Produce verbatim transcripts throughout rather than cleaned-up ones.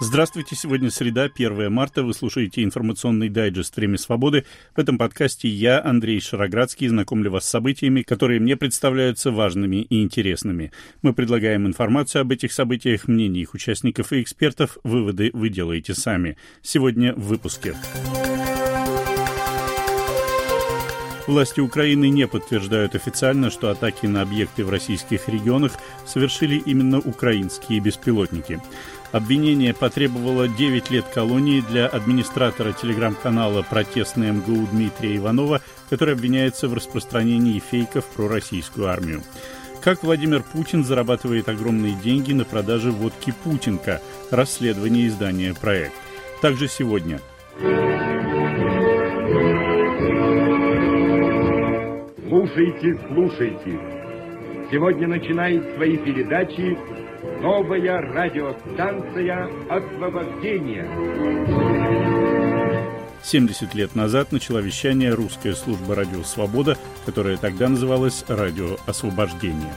Здравствуйте, сегодня среда, первое марта, вы слушаете информационный дайджест «Время свободы». В этом подкасте я, Андрей Шароградский, знакомлю вас с событиями, которые мне представляются важными и интересными. Мы предлагаем информацию об этих событиях, мнения их участников и экспертов, выводы вы делаете сами. Сегодня в выпуске. Власти Украины не подтверждают официально, что атаки на объекты в российских регионах совершили именно украинские беспилотники. Обвинение потребовало девять лет колонии для администратора телеграм-канала «Протестный МГУ» Дмитрия Иванова, который обвиняется в распространении фейков про российскую армию. Как Владимир Путин зарабатывает огромные деньги на продаже водки «Путинка». Расследование издания «Проект». Также сегодня. Слушайте, слушайте. Сегодня начинает свои передачи новая радиостанция «Освобождение». семьдесят лет назад начала вещание русская служба «Радио Свобода», которая тогда называлась «Радио Освобождение».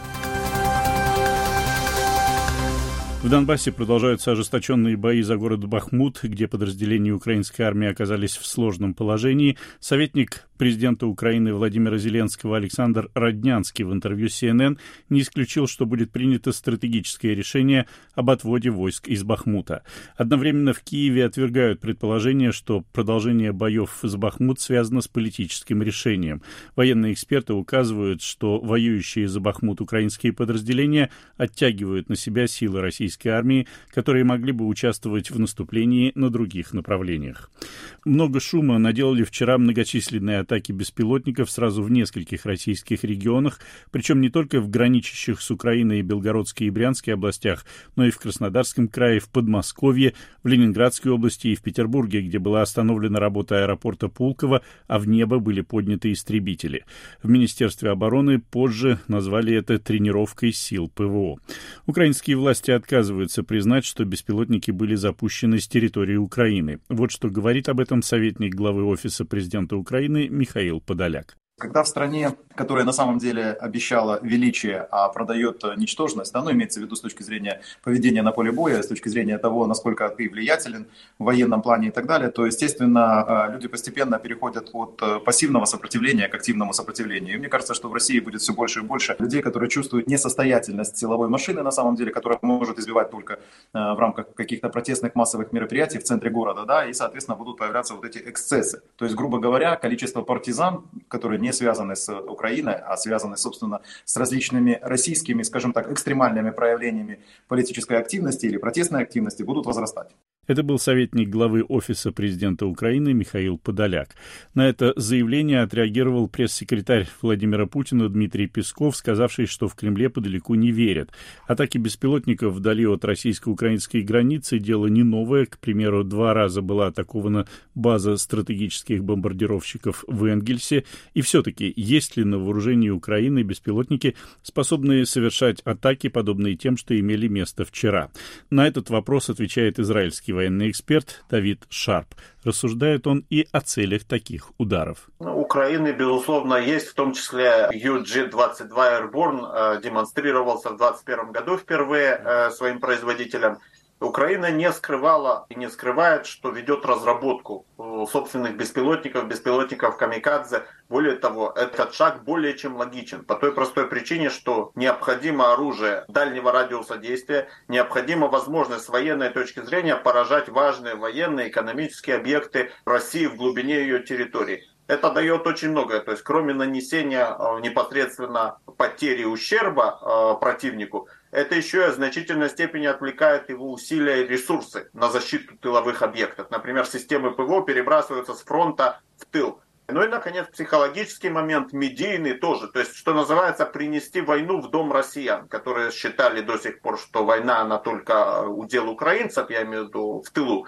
В Донбассе продолжаются ожесточенные бои за город Бахмут, где подразделения украинской армии оказались в сложном положении. Советник президента Украины Владимира Зеленского Александр Роднянский в интервью си эн эн не исключил, что будет принято стратегическое решение об отводе войск из Бахмута. Одновременно в Киеве отвергают предположение, что продолжение боев за Бахмут связано с политическим решением. Военные эксперты указывают, что воюющие за Бахмут украинские подразделения оттягивают на себя силы российской армии, которые могли бы участвовать в наступлении на других направлениях. Много шума наделали вчера многочисленные атаки беспилотников сразу в нескольких российских регионах, причем не только в граничащих с Украиной Белгородской и Брянской областях, но и в Краснодарском крае, в Подмосковье, в Ленинградской области и в Петербурге, где была остановлена работа аэропорта Пулково, а в небо были подняты истребители. В Министерстве обороны позже назвали это тренировкой сил ПВО. Украинские власти отказываются признать, что беспилотники были запущены с территории Украины. Вот что говорит об этом советник главы Офиса президента Украины Михаил Подоляк. Когда в стране, которая на самом деле обещала величие, а продает ничтожность, да, ну, имеется в виду с точки зрения поведения на поле боя, с точки зрения того, насколько ты влиятелен в военном плане и так далее, то, естественно, люди постепенно переходят от пассивного сопротивления к активному сопротивлению. И мне кажется, что в России будет все больше и больше людей, которые чувствуют несостоятельность силовой машины, на самом деле, которая может избивать только в рамках каких-то протестных массовых мероприятий в центре города, да, и, соответственно, будут появляться вот эти эксцессы. То есть, грубо говоря, количество партизан, которые не связаны с Украиной, а связаны, собственно, с различными российскими, скажем так, экстремальными проявлениями политической активности или протестной активности, будут возрастать. Это был советник главы Офиса президента Украины Михаил Подоляк. На это заявление отреагировал пресс-секретарь Владимира Путина Дмитрий Песков, сказавший, что в Кремле подалеку не верят. Атаки беспилотников вдали от российско-украинской границы – дело не новое. К примеру, два раза была атакована база стратегических бомбардировщиков в Энгельсе. И все-таки, есть ли на вооружении Украины беспилотники, способные совершать атаки, подобные тем, что имели место вчера? На этот вопрос отвечает израильский военный эксперт Давид Шарп. Рассуждает он и о целях таких ударов. У Украины, безусловно, есть, в том числе ю джи двадцать два Airborne э, демонстрировался в двадцать первом году впервые э, своим производителем. Украина не скрывала и не скрывает, что ведет разработку собственных беспилотников, беспилотников камикадзе. Более того, этот шаг более чем логичен. По той простой причине, что необходимо оружие дальнего радиуса действия, необходима возможность с военной точки зрения поражать важные военные, экономические объекты России в глубине ее территории. Это дает очень многое. То есть, кроме нанесения непосредственно потери и ущерба противнику, это еще и в значительной степени отвлекает его усилия и ресурсы на защиту тыловых объектов. Например, системы ПВО перебрасываются с фронта в тыл. Ну и, наконец, психологический момент, медийный тоже. То есть, что называется, принести войну в дом россиян, которые считали до сих пор, что война, она только удел украинцев, я имею в виду в тылу.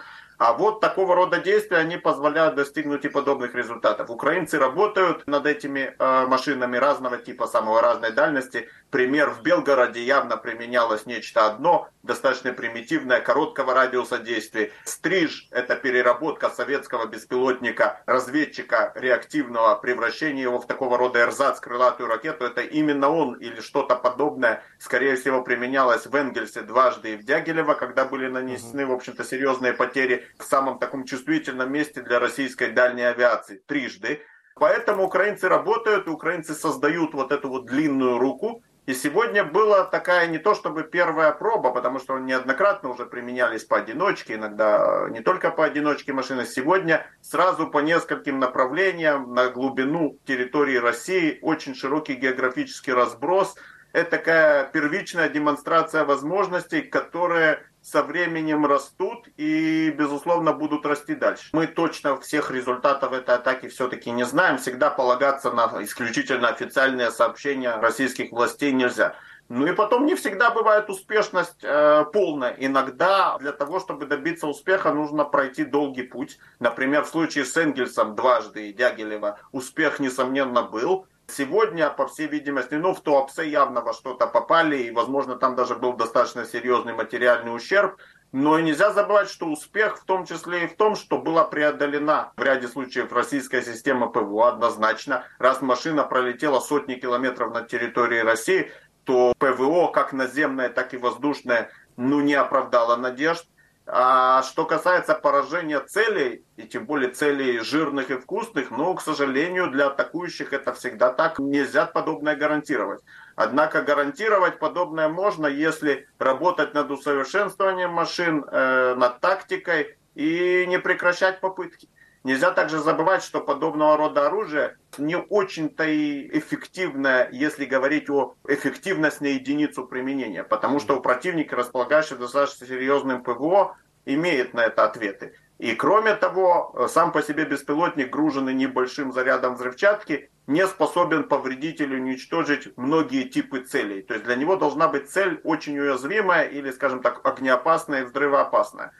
А вот такого рода действия, они позволяют достигнуть и подобных результатов. Украинцы работают над этими э, машинами разного типа, самой разной дальности. Пример, в Белгороде явно применялось нечто одно, достаточно примитивное, короткого радиуса действия. Стриж – это переработка советского беспилотника, разведчика реактивного, превращение его в такого рода эрзац, крылатую ракету. Это именно он или что-то подобное, скорее всего, применялось в Энгельсе дважды и в Дягилево, когда были нанесены, в общем-то, серьезные потери в самом таком чувствительном месте для российской дальней авиации, трижды. Поэтому украинцы работают, украинцы создают вот эту вот длинную руку. И сегодня была такая не то чтобы первая проба, потому что неоднократно уже применялись поодиночке, иногда не только поодиночке машины. Сегодня сразу по нескольким направлениям на глубину территории России, очень широкий географический разброс. Это такая первичная демонстрация возможностей, которые со временем растут и, безусловно, будут расти дальше. Мы точно всех результатов этой атаки все-таки не знаем. Всегда полагаться на исключительно официальные сообщения российских властей нельзя. Ну и потом не всегда бывает успешность э, полная. Иногда для того, чтобы добиться успеха, нужно пройти долгий путь. Например, в случае с Энгельсом дважды и Дягилева успех, несомненно, был. Сегодня, по всей видимости, ну, в Туапсе явно во что-то попали, и, возможно, там даже был достаточно серьезный материальный ущерб. Но и нельзя забывать, что успех в том числе и в том, что была преодолена в ряде случаев российская система ПВО однозначно. Раз машина пролетела сотни километров над территорией России, то ПВО, как наземное, так и воздушное, ну, не оправдало надежд. А что касается поражения целей, и тем более целей жирных и вкусных, ну, к сожалению, для атакующих это всегда так. Нельзя подобное гарантировать. Однако гарантировать подобное можно, если работать над усовершенствованием машин, э, над тактикой и не прекращать попытки. Нельзя также забывать, что подобного рода оружие не очень-то и эффективное, если говорить о эффективности на единицу применения. Потому что у противника, располагающего достаточно серьезным ПВО, имеет на это ответы. И кроме того, сам по себе беспилотник, груженный небольшим зарядом взрывчатки, не способен повредить или уничтожить многие типы целей. То есть для него должна быть цель очень уязвимая или, скажем так, огнеопасная и взрывоопасная.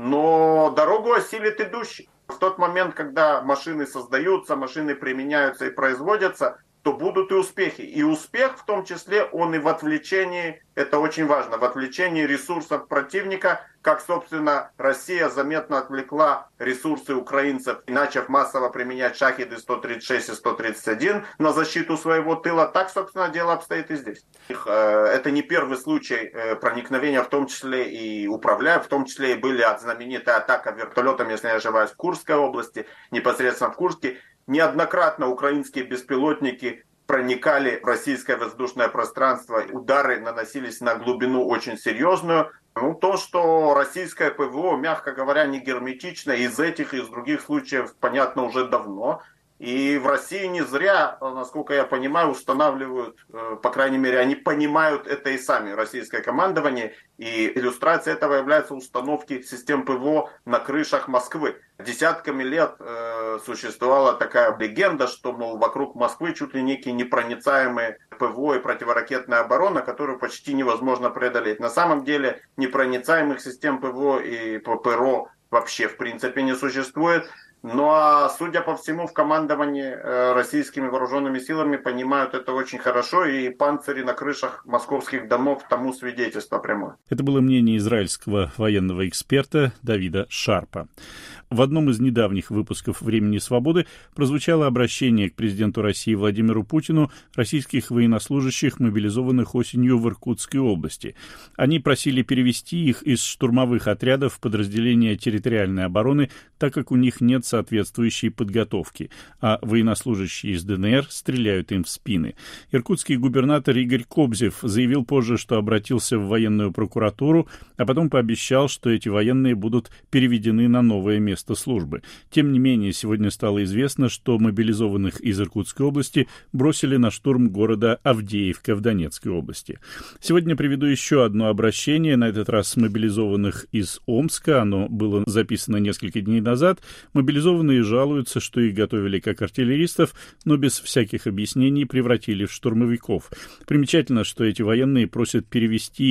Но дорогу осилит идущий. В тот момент, когда машины создаются, машины применяются и производятся, то будут и успехи. И успех в том числе, он и в отвлечении, это очень важно, в отвлечении ресурсов противника, как, собственно, Россия заметно отвлекла ресурсы украинцев, начав массово применять шахеды сто тридцать шесть и сто тридцать один на защиту своего тыла. Так, собственно, дело обстоит и здесь. Это не первый случай проникновения, в том числе и управляя, в том числе и были знаменитая атака вертолетом, если не ошибаюсь, в Курской области, непосредственно в Курске. Неоднократно украинские беспилотники проникали в российское воздушное пространство, удары наносились на глубину очень серьезную. Ну, то, что российское ПВО, мягко говоря, не герметично, из этих и из других случаев понятно уже давно. И в России не зря, насколько я понимаю, устанавливают, по крайней мере, они понимают это и сами, российское командование. И иллюстрацией этого являются установки систем ПВО на крышах Москвы. Десятками лет э, существовала такая легенда, что, мол, вокруг Москвы чуть ли некие непроницаемые ПВО и противоракетная оборона, которую почти невозможно преодолеть. На самом деле непроницаемых систем ПВО и ПРО вообще в принципе не существует. Ну а судя по всему, в командовании э, российскими вооруженными силами понимают это очень хорошо, и панцири на крышах московских домов тому свидетельство прямое. Это было мнение израильского военного эксперта Давида Шарпа. В одном из недавних выпусков «Времени свободы» прозвучало обращение к президенту России Владимиру Путину российских военнослужащих, мобилизованных осенью в Иркутской области. Они просили перевести их из штурмовых отрядов в подразделения территориальной обороны, так как у них нет соответствующей подготовки, а военнослужащие из ДНР стреляют им в спины. Иркутский губернатор Игорь Кобзев заявил позже, что обратился в военную прокуратуру, а потом пообещал, что эти военные будут переведены на новое место службы. Тем не менее, сегодня стало известно, что мобилизованных из Иркутской области бросили на штурм города Авдеевка в Донецкой области. Сегодня приведу еще одно обращение, на этот раз мобилизованных из Омска. Оно было записано несколько дней назад. Мобилизованные жалуются, что их готовили как артиллеристов, но без всяких объяснений превратили в штурмовиков. Примечательно, что эти военные просят перевести их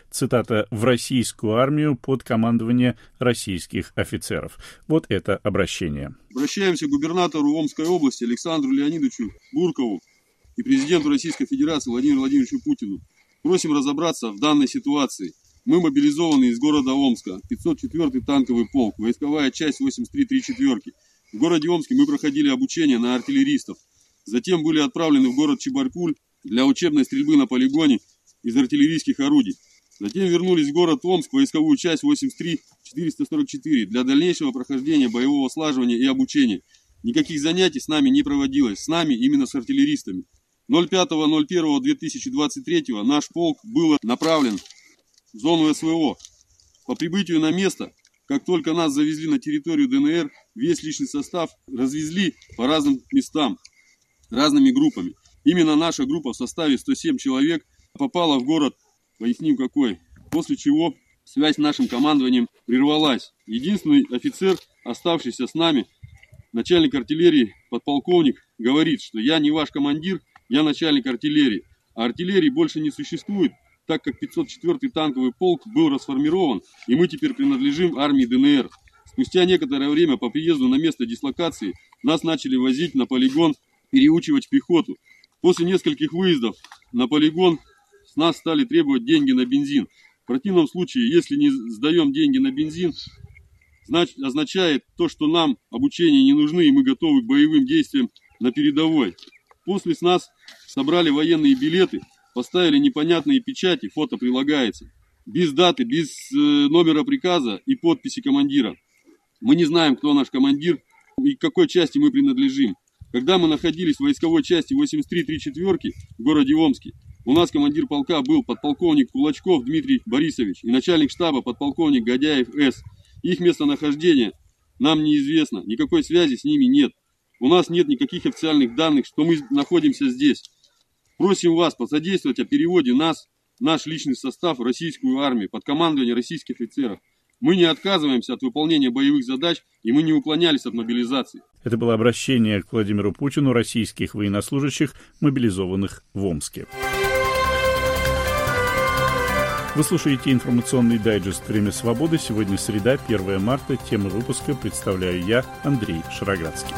цитата, «в российскую армию под командование российских офицеров». Вот это обращение. Обращаемся к губернатору Омской области Александру Леонидовичу Буркову и президенту Российской Федерации Владимиру Владимировичу Путину. Просим разобраться в данной ситуации. Мы мобилизованы из города Омска, пятьсот четвёртый танковый полк, войсковая часть восемьдесят три три четверки. В городе Омске мы проходили обучение на артиллеристов. Затем были отправлены в город Чебаркуль для учебной стрельбы на полигоне из артиллерийских орудий. Затем вернулись в город Омск, войсковую часть восемьдесят три четыреста сорок четыре для дальнейшего прохождения боевого слаживания и обучения. Никаких занятий с нами не проводилось, с нами именно с артиллеристами. ноль пятого ноль первого две тысячи двадцать третьего наш полк был направлен в зону СВО. По прибытию на место, как только нас завезли на территорию ДНР, весь личный состав развезли по разным местам, разными группами. Именно наша группа в составе сто семь человек попала в город, поясним какой, после чего связь с нашим командованием прервалась. Единственный офицер, оставшийся с нами, начальник артиллерии, подполковник, говорит, что я не ваш командир, я начальник артиллерии. А артиллерии больше не существует, так как пятьсот четвёртый танковый полк был расформирован, и мы теперь принадлежим армии ДНР. Спустя некоторое время по приезду на место дислокации нас начали возить на полигон, переучивать в пехоту. После нескольких выездов на полигон с нас стали требовать деньги на бензин. В противном случае, если не сдаем деньги на бензин, значит, означает то, что нам обучение не нужны, и мы готовы к боевым действиям на передовой. После с нас собрали военные билеты, поставили непонятные печати, фото прилагается, без даты, без э, номера приказа и подписи командира. Мы не знаем, кто наш командир и к какой части мы принадлежим. Когда мы находились в войсковой части восемьдесят три три четверки в городе Омске, у нас командир полка был подполковник Кулачков Дмитрий Борисович и начальник штаба подполковник Годяев С. Их местонахождение нам неизвестно, никакой связи с ними нет. У нас нет никаких официальных данных, что мы находимся здесь. Просим вас посодействовать о переводе нас, наш личный состав в российскую армию под командование российских офицеров. Мы не отказываемся от выполнения боевых задач, и мы не уклонялись от мобилизации. Это было обращение к Владимиру Путину российских военнослужащих, мобилизованных в Омске. Вы слушаете информационный дайджест «Время свободы». Сегодня среда, первое марта. Тему выпуска представляю я, Андрей Шароградский.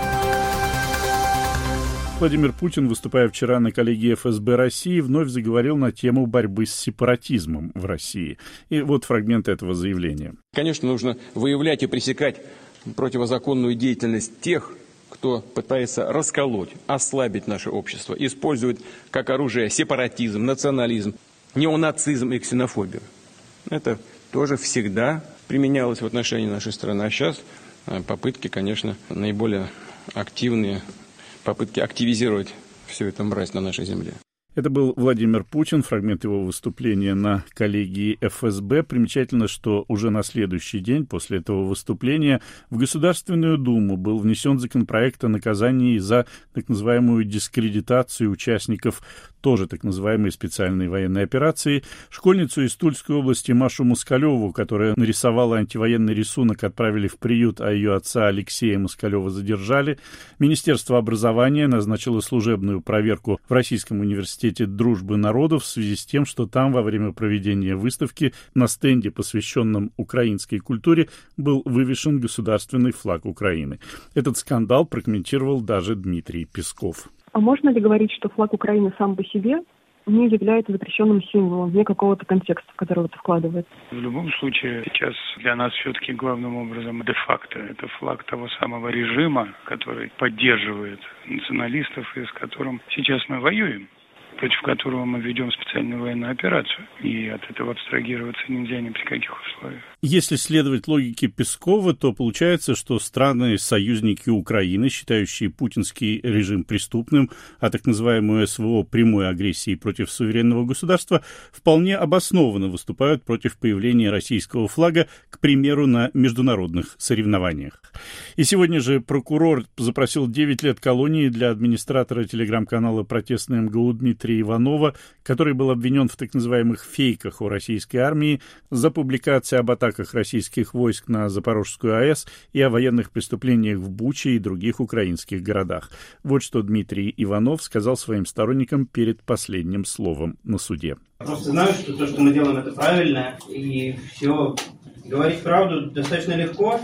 Владимир Путин, выступая вчера на коллегии эф эс бэ России, вновь заговорил на тему борьбы с сепаратизмом в России. И вот фрагмент этого заявления. Конечно, нужно выявлять и пресекать противозаконную деятельность тех, кто пытается расколоть, ослабить наше общество, использует как оружие сепаратизм, национализм, неонацизм и ксенофобию. Это тоже всегда применялось в отношении нашей страны. А сейчас попытки, конечно, наиболее активные, попытки активизировать всю эту мразь на нашей земле. Это был Владимир Путин, фрагмент его выступления на коллегии эф эс бэ. Примечательно, что уже на следующий день после этого выступления в Государственную Думу был внесен законопроект о наказании за так называемую дискредитацию участников тоже так называемой специальной военной операции. Школьницу из Тульской области Машу Москалеву, которая нарисовала антивоенный рисунок, отправили в приют, а ее отца Алексея Москалева задержали. Министерство образования назначило служебную проверку в Российском университете дружбы народов в связи с тем, что там во время проведения выставки на стенде, посвященном украинской культуре, был вывешен государственный флаг Украины. Этот скандал прокомментировал даже Дмитрий Песков. А можно ли говорить, что флаг Украины сам по себе не является запрещенным символом, вне какого-то контекста, в который это вкладывается? В любом случае, сейчас для нас все-таки главным образом де-факто это флаг того самого режима, который поддерживает националистов и с которым сейчас мы воюем, против которого мы ведем специальную военную операцию. И от этого абстрагироваться нельзя ни при каких условиях. Если следовать логике Пескова, то получается, что страны-союзники Украины, считающие путинский режим преступным, а так называемую СВО прямой агрессией против суверенного государства, вполне обоснованно выступают против появления российского флага, к примеру, на международных соревнованиях. И сегодня же прокурор запросил девять лет колонии для администратора телеграм-канала «Протестный эм гэ у» Дмитрия Иванова, который был обвинен в так называемых фейках о российской армии за публикации об атаках атаках российских войск на Запорожскую АЭС и о военных преступлениях в Буче и других украинских городах. Вот что Дмитрий Иванов сказал своим сторонникам перед последним словом на суде. Просто знаю, что то, что мы делаем, это правильно, и все. Говорить правду достаточно легко.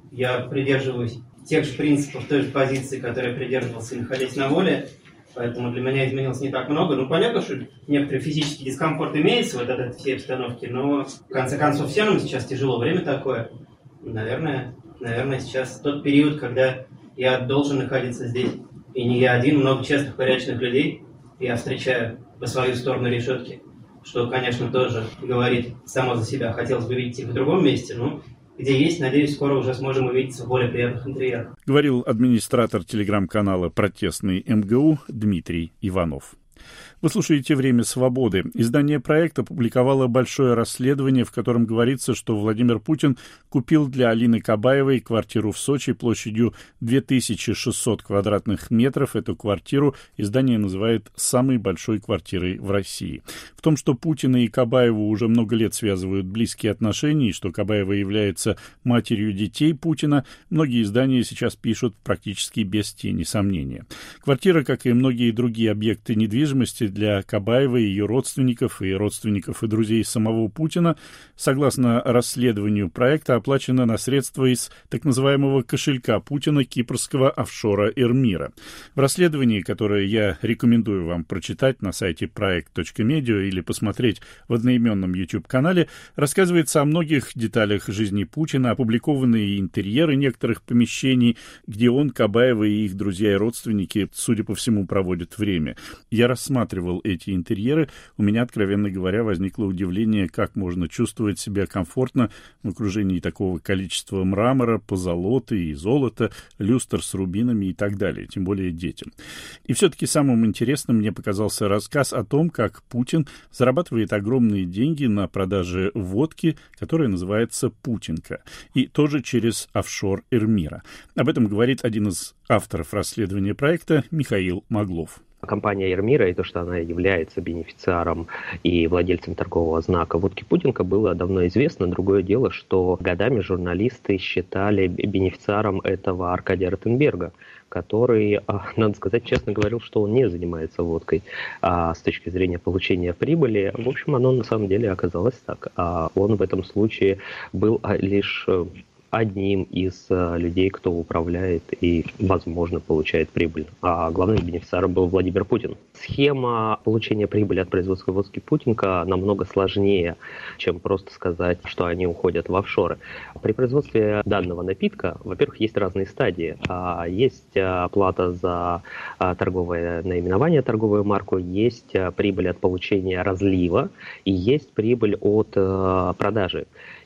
Я придерживаюсь тех же принципов, той же позиции, которой придерживался, находясь на воле. Поэтому для меня изменилось не так много. Ну, понятно, что некоторый физический дискомфорт имеется вот от этой всей обстановки, но, в конце концов, всем нам сейчас тяжело. Время такое. Наверное, наверное, сейчас тот период, когда я должен находиться здесь. И не я один, много честных, порядочных людей я встречаю по свою сторону решетки. Что, конечно, тоже говорит само за себя. Хотелось бы видеть их в другом месте, но где есть, надеюсь, скоро уже сможем увидеться в более приятных интерьерах. Говорил администратор телеграм-канала «Протестный МГУ» Дмитрий Иванов. Вы слушаете «Время свободы». Издание «Проект» опубликовало большое расследование, в котором говорится, что Владимир Путин купил для Алины Кабаевой квартиру в Сочи площадью две тысячи шестьсот квадратных метров. Эту квартиру издание называет самой большой квартирой в России. В том, что Путина и Кабаеву уже много лет связывают близкие отношения, и что Кабаева является матерью детей Путина, многие издания сейчас пишут практически без тени сомнения. Квартира, как и многие другие объекты недвижимости, для Кабаевой, ее родственников и родственников и друзей самого Путина, согласно расследованию проекта, оплачена на средства из так называемого кошелька Путина кипрского офшора Эрмира. В расследовании, которое я рекомендую вам прочитать на сайте проект точка медиа или посмотреть в одноименном YouTube-канале, рассказывается о многих деталях жизни Путина, опубликованные интерьеры некоторых помещений, где он, Кабаева и их друзья и родственники, судя по всему, проводят время. Я рассматривал эти интерьеры, у меня, откровенно говоря, возникло удивление, как можно чувствовать себя комфортно в окружении такого количества мрамора, позолоты и золота, люстр с рубинами и так далее, тем более детям. И все-таки самым интересным мне показался рассказ о том, как Путин зарабатывает огромные деньги на продаже водки, которая называется «Путинка», и тоже через офшор Эрмира. Об этом говорит один из авторов расследования проекта Михаил Маглов. Компания «Эрмира» и то, что она является бенефициаром и владельцем торгового знака водки «Путинка», было давно известно. Другое дело, что годами журналисты считали бенефициаром этого Аркадия Ротенберга, который, надо сказать, честно говорил, что он не занимается водкой а с точки зрения получения прибыли. В общем, оно на самом деле оказалось так. А он в этом случае был лишь одним из людей, кто управляет и, возможно, получает прибыль. А главным бенефициаром был Владимир Путин. Схема получения прибыли от производства водки «Путинка» намного сложнее, чем просто сказать, что они уходят в офшоры. При производстве данного напитка, во-первых, есть разные стадии. Есть плата за торговое наименование, торговую марку, есть прибыль от получения разлива и есть прибыль от продажи.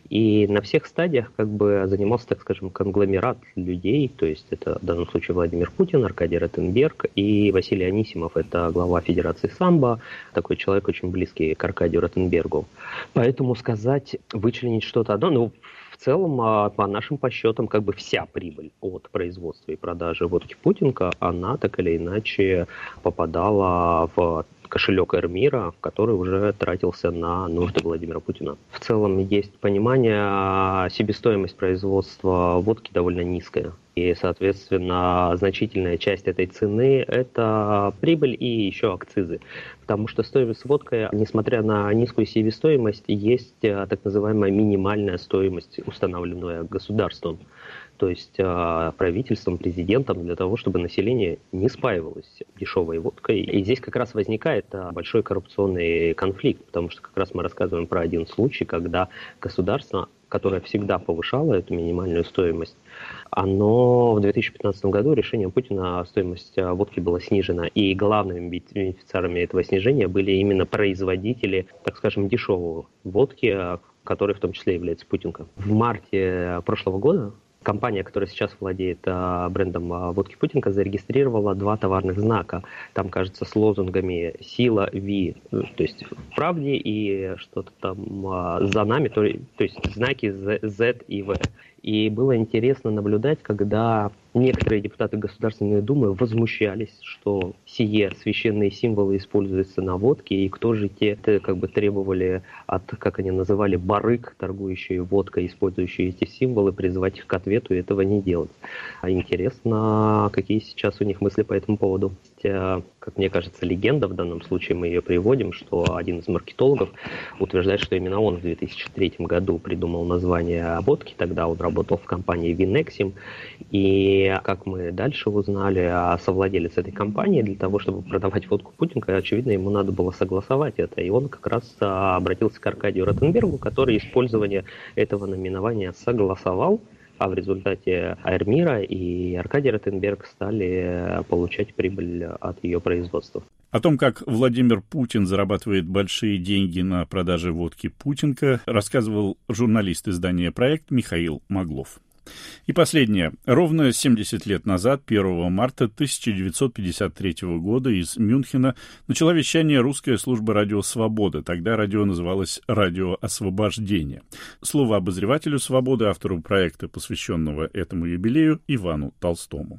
И на всех стадиях как бы занимался, так скажем, конгломерат людей, то есть это в данном случае Владимир Путин, Аркадий Ротенберг и Василий Анисимов, это глава Федерации самбо, такой человек очень близкий к Аркадию Ротенбергу. Поэтому сказать, вычленить что-то одно, ну, в целом, по нашим подсчетам, как бы вся прибыль от производства и продажи водки «Путинка», она так или иначе попадала в кошелек Эрмира, который уже тратился на нужды Владимира Путина. В целом есть понимание, себестоимость производства водки довольно низкая. И, соответственно, значительная часть этой цены – это прибыль и еще акцизы. Потому что стоимость водки, несмотря на низкую себестоимость, есть так называемая минимальная стоимость, установленная государством. То есть правительством, президентом, для того, чтобы население не спаивалось дешевой водкой. И здесь как раз возникает большой коррупционный конфликт, потому что как раз мы рассказываем про один случай, когда государство, которое всегда повышало эту минимальную стоимость, оно в две тысячи пятнадцатом году решением Путина стоимость водки была снижена. И главными бенефициарами этого снижения были именно производители, так скажем, дешевой водки, которой в том числе является «Путинка». В марте прошлого года компания, которая сейчас владеет а, брендом а, водки «Путинка», зарегистрировала два товарных знака. Там, кажется, с лозунгами «Сила Ви», то есть в правде, и что-то там а, за нами, то, то есть знаки Z и V. И было интересно наблюдать, когда некоторые депутаты Государственной Думы возмущались, что сие священные символы используются на водке, и кто же те, как бы требовали от, как они называли, барыг, торгующие водкой, использующие эти символы, призвать их к ответу и этого не делать. А интересно, какие сейчас у них мысли по этому поводу. Как мне кажется, легенда, в данном случае мы ее приводим, что один из маркетологов утверждает, что именно он в две тысячи третьем году придумал название водки, тогда он работал в компании Винексим, и как мы дальше узнали, а совладелец этой компании, для того, чтобы продавать водку Путинка, очевидно, ему надо было согласовать это, и он как раз обратился к Аркадию Ротенбергу, который использование этого наименования согласовал, а в результате Айрмира и Аркадий Ротенберг стали получать прибыль от ее производства. О том, как Владимир Путин зарабатывает большие деньги на продаже водки Путинка, рассказывал журналист издания «Проект» Михаил Маглов. И последнее. Ровно семьдесят лет назад, первого марта тысяча девятьсот пятьдесят третьего года, из Мюнхена начала вещание русская служба «Радио Свобода». Тогда радио называлось «Радио Освобождение». Слово обозревателю «Свободы», автору проекта, посвященного этому юбилею, Ивану Толстому.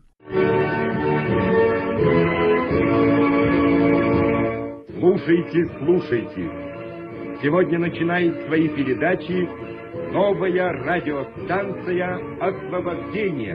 Слушайте, слушайте. Сегодня начинает свои передачи новая радиостанция «Освобождение».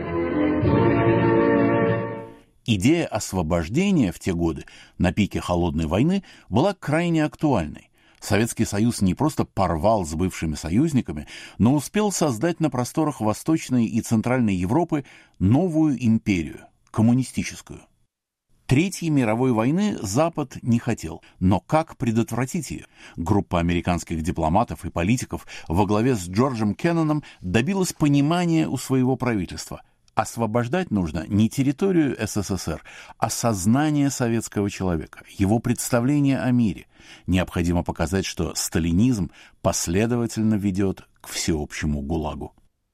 Идея освобождения в те годы, на пике Холодной войны, была крайне актуальной. Советский Союз не просто порвал с бывшими союзниками, но успел создать на просторах Восточной и Центральной Европы новую империю – коммунистическую. Третьей мировой войны Запад не хотел, но как предотвратить ее? Группа американских дипломатов и политиков во главе с Джорджем Кенноном добилась понимания у своего правительства. Освобождать нужно не территорию СССР, а сознание советского человека, его представление о мире. Необходимо показать, что сталинизм последовательно ведет к всеобщему ГУЛАГу.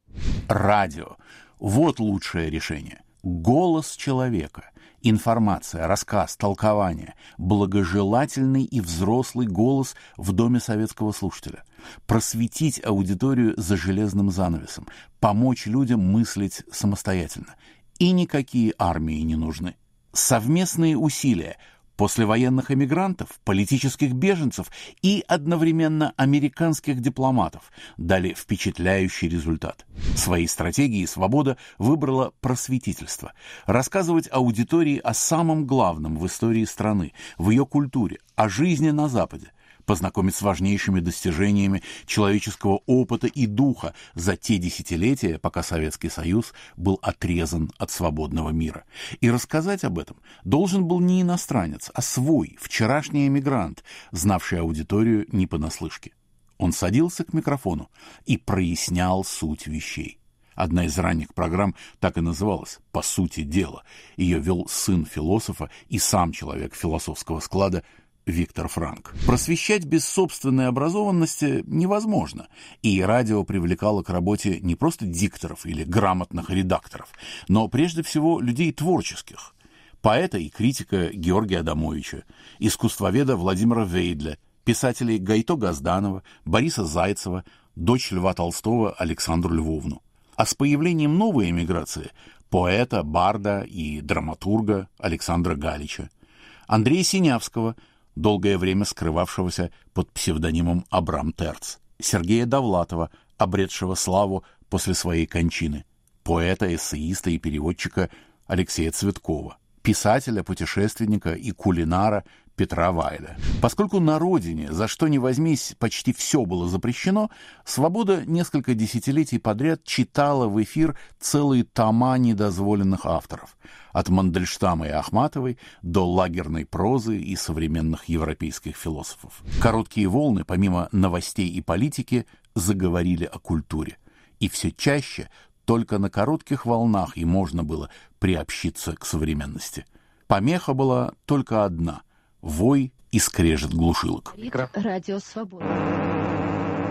Радио – вот лучшее решение. Голос человека. Информация, рассказ, толкование, благожелательный и взрослый голос в доме советского слушателя. Просветить аудиторию за железным занавесом, помочь людям мыслить самостоятельно. И никакие армии не нужны. Совместные усилия послевоенных эмигрантов, политических беженцев и одновременно американских дипломатов дали впечатляющий результат. Своей стратегией «Свобода» выбрала просветительство. Рассказывать аудитории о самом главном в истории страны, в ее культуре, о жизни на Западе. Познакомить с важнейшими достижениями человеческого опыта и духа за те десятилетия, пока Советский Союз был отрезан от свободного мира. И рассказать об этом должен был не иностранец, а свой, вчерашний эмигрант, знавший аудиторию не понаслышке. Он садился к микрофону и прояснял суть вещей. Одна из ранних программ так и называлась «По сути дела». Ее вел сын философа и сам человек философского склада Виктор Франк. Просвещать без собственной образованности невозможно, и радио привлекало к работе не просто дикторов или грамотных редакторов, но прежде всего людей творческих. Поэта и критика Георгия Адамовича, искусствоведа Владимира Вейдля, писателей Гайто Газданова, Бориса Зайцева, дочь Льва Толстого Александру Львовну. А с появлением новой эмиграции – поэта, барда и драматурга Александра Галича, Андрея Синявского – долгое время скрывавшегося под псевдонимом Абрам Терц, Сергея Довлатова, обретшего славу после своей кончины, поэта, эссеиста и переводчика Алексея Цветкова, писателя, путешественника и кулинара Петра Вайля. Поскольку на родине, за что ни возьмись, почти все было запрещено, «Свобода» несколько десятилетий подряд читала в эфир целые тома недозволенных авторов, от Мандельштама и Ахматовой до лагерной прозы и современных европейских философов. Короткие волны, помимо новостей и политики, заговорили о культуре. И все чаще только на коротких волнах и можно было приобщиться к современности. Помеха была только одна — вой и скрежет глушилок. Радио Свобода.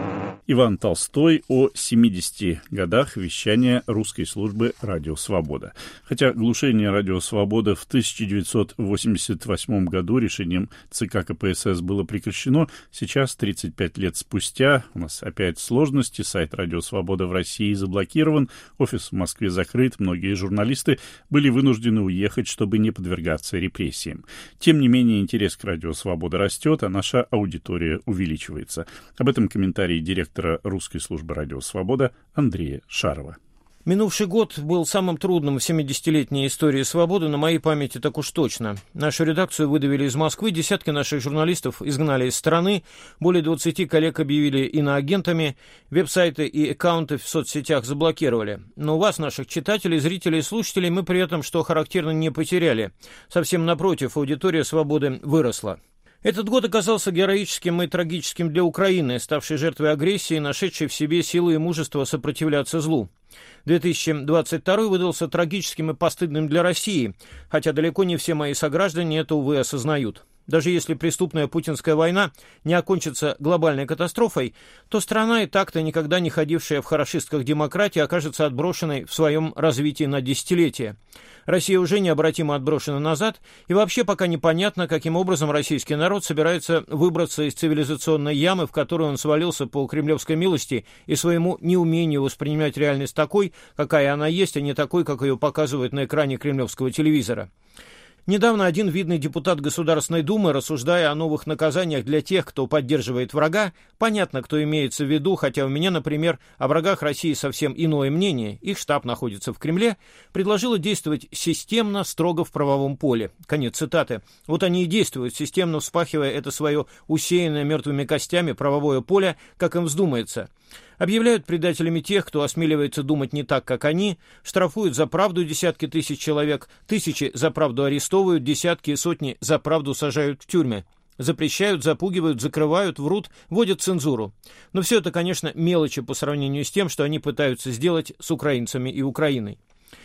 Иван Толстой о семидесяти годах вещания русской службы «Радио Свобода». Хотя глушение «Радио Свобода» в тысяча девятьсот восемьдесят восьмом году решением ЦК КПСС было прекращено, сейчас, тридцать пять лет спустя, у нас опять сложности, сайт «Радио Свобода» в России заблокирован, офис в Москве закрыт, многие журналисты были вынуждены уехать, чтобы не подвергаться репрессиям. Тем не менее, интерес к «Радио Свобода» растет, а наша аудитория увеличивается. Об этом комментарий директора русской службы «Радио Свобода» Андрея Шарова. Минувший год был самым трудным в семидесятилетней истории «Свободы», на моей памяти так уж точно. Нашу редакцию выдавили из Москвы, десятки наших журналистов изгнали из страны, более двадцати коллег объявили иноагентами, веб-сайты и аккаунты в соцсетях заблокировали. Но вас, наших читателей, зрителей и слушателей, мы при этом, что характерно, не потеряли. Совсем напротив, аудитория «Свободы» выросла. Этот год оказался героическим и трагическим для Украины, ставшей жертвой агрессии, нашедшей в себе силы и мужество сопротивляться злу. две тысячи двадцать второй выдался трагическим и постыдным для России, хотя далеко не все мои сограждане это, увы, осознают. Даже если преступная путинская война не окончится глобальной катастрофой, то страна, и так-то никогда не ходившая в хорошистках демократии, окажется отброшенной в своем развитии на десятилетия. Россия уже необратимо отброшена назад, и вообще пока непонятно, каким образом российский народ собирается выбраться из цивилизационной ямы, в которую он свалился по кремлевской милости и своему неумению воспринимать реальность такой, какая она есть, а не такой, как ее показывают на экране кремлевского телевизора. Недавно один видный депутат Государственной Думы, рассуждая о новых наказаниях для тех, кто поддерживает врага, понятно, кто имеется в виду, хотя у меня, например, о врагах России совсем иное мнение, их штаб находится в Кремле, предложила действовать системно, строго в правовом поле. Конец цитаты. Вот они и действуют, системно вспахивая это свое усеянное мертвыми костями правовое поле, как им вздумается. Объявляют предателями тех, кто осмеливается думать не так, как они, штрафуют за правду десятки тысяч человек, тысячи за правду арестовывают, десятки и сотни за правду сажают в тюрьмы. Запрещают, запугивают, закрывают, врут, вводят цензуру. Но все это, конечно, мелочи по сравнению с тем, что они пытаются сделать с украинцами и Украиной.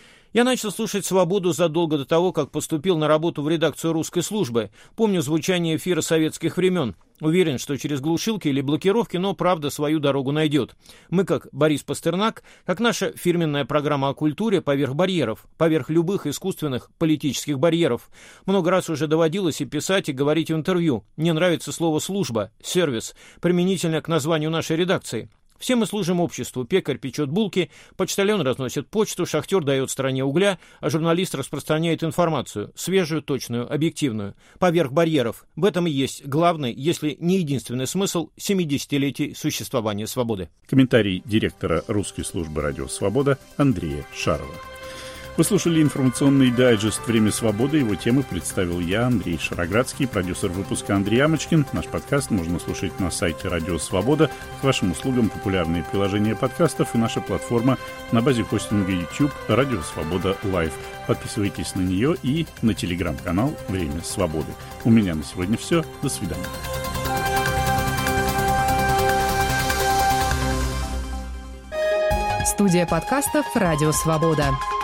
Я начал слушать «Свободу» задолго до того, как поступил на работу в редакцию русской службы. Помню звучание эфира советских времен. Уверен, что через глушилки или блокировки, но правда свою дорогу найдет. Мы, как Борис Пастернак, как наша фирменная программа о культуре, поверх барьеров, поверх любых искусственных политических барьеров. Много раз уже доводилось и писать, и говорить в интервью. Мне нравится слово «служба», «сервис», применительно к названию нашей редакции. Все мы служим обществу. Пекарь печет булки, почтальон разносит почту, шахтер дает стране угля, а журналист распространяет информацию, свежую, точную, объективную, поверх барьеров. В этом и есть главный, если не единственный смысл семидесятилетий существования «Свободы». Комментарий директора русской службы «Радио Свобода» Андрея Шарова. Вы слушали информационный дайджест «Время свободы». Его темы представил я, Андрей Шароградский, продюсер выпуска Андрей Ямочкин. Наш подкаст можно слушать на сайте «Радио Свобода». К вашим услугам популярные приложения подкастов и наша платформа на базе хостинга YouTube «Радио Свобода Лайв». Подписывайтесь на нее и на телеграм-канал «Время свободы». У меня на сегодня все. До свидания. Студия подкастов «Радио Свобода».